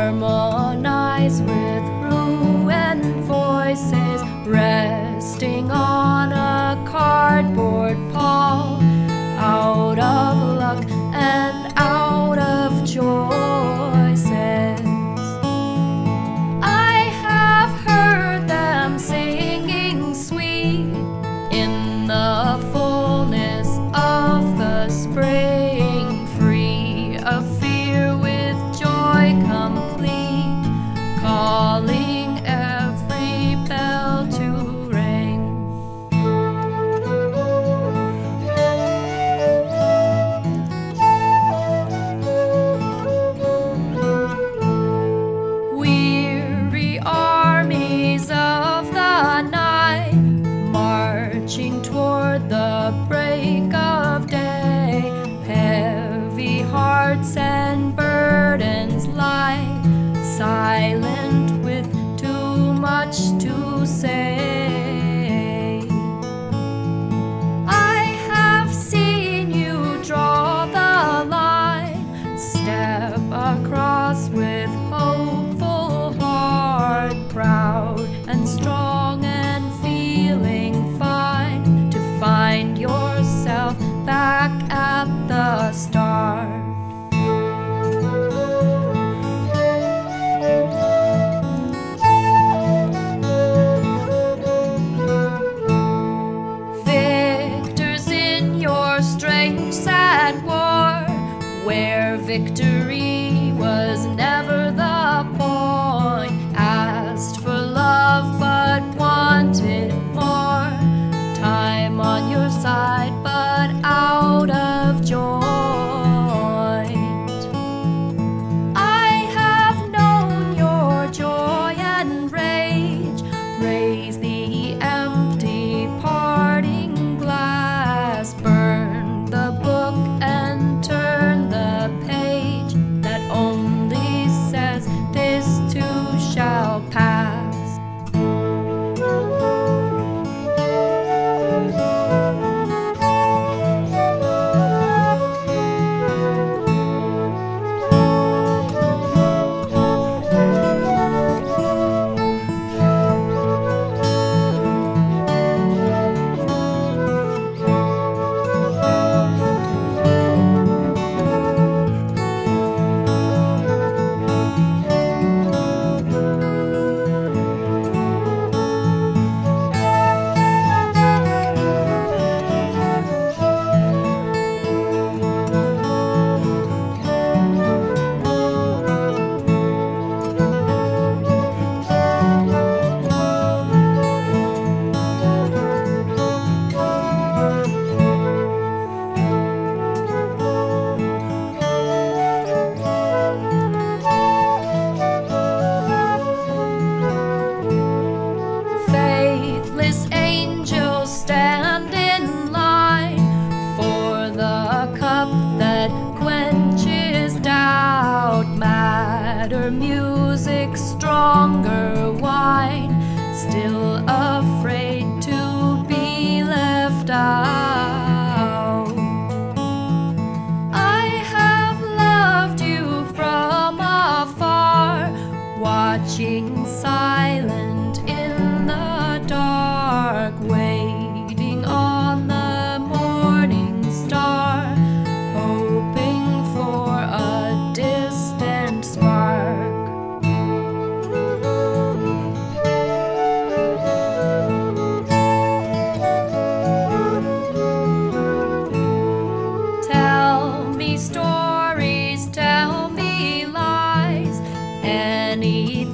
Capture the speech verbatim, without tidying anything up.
harmonize with ruined voices resting on a cardboard pall, out of luck and out of choices. I have heard them singing sweet in the fullness of the spring, free of fear with joy complete, calling every bell to ring. Weary armies of the night, marching toward the break of day, heavy hearts and burdens light, silent with too much to say. I have seen you draw the line, step across with hopeful heart, proud and strong and feeling fine, to find yourself back at the start. Victors in your strange sad war, where victory was never the point, asked for love but wanted more, time on your side but out of joint. I have known your joy and rage, raise the empty parting glass, burn the book and turn the page that only says this too shall pass. Faithless angels stand in line for the cup that quenches doubt, madder music, stronger wine, still afraid to be left out. I have loved you from afar, watching silent in the dark, waiting on the morning star, hoping for a distant spark. Tell me stories, tell me lies, any